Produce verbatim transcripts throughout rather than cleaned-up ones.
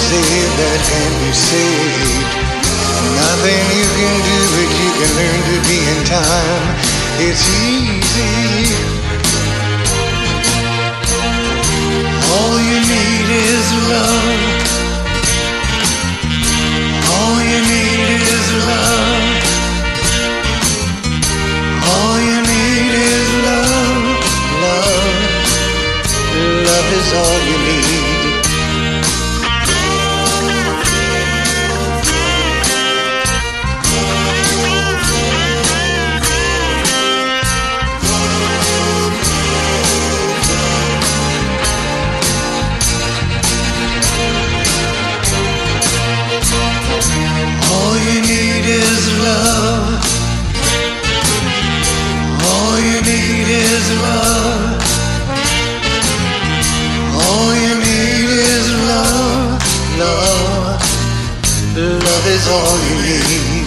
saved that can be saved. Nothing you can do, but you can learn to be in time. It's easy. All you need is love. All you need is love. All you need is love. Love. Love is all you need. All you need is love. All you need is love. All you need is love. Love. Love is all you need.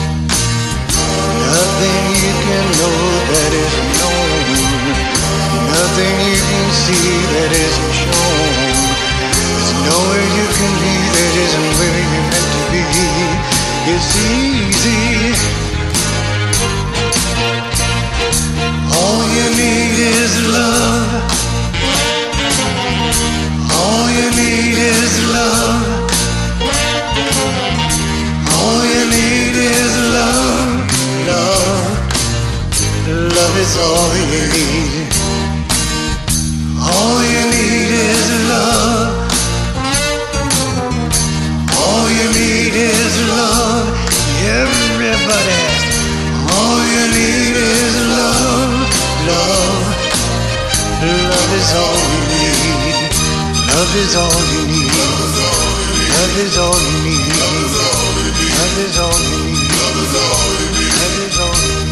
Nothing you can know that isn't known. Nothing you can see that isn't shown. There's nowhere you can be that isn't where you're meant to be. It's easy. All you need is love. All you need is love. All you need is love. Love. Love is all you need. All you need is love. All you need is love. Everybody. All you need is love. Love. Love is all you need. Love is all you need. Love is all you need. Love is all you need. Love is all you need. Love is all you need.